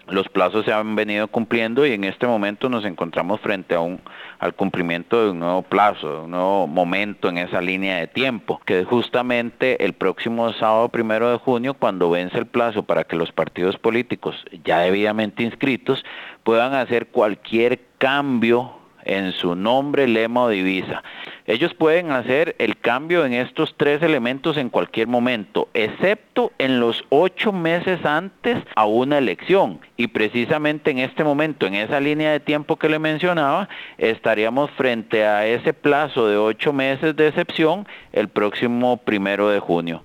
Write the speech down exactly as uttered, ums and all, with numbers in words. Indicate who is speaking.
Speaker 1: los plazos se han venido cumpliendo y en este momento nos encontramos frente a un al cumplimiento de un nuevo plazo, de un nuevo momento en esa línea de tiempo, que es justamente el próximo sábado primero de junio, cuando vence el plazo para que los partidos políticos ya debidamente inscritos puedan hacer cualquier cambio en su nombre, lema o divisa. Ellos pueden hacer el cambio en estos tres elementos en cualquier momento, excepto en los ocho meses antes a una elección. Y precisamente en este momento, en esa línea de tiempo que le mencionaba, estaríamos frente a ese plazo de ocho meses de excepción el próximo primero de junio.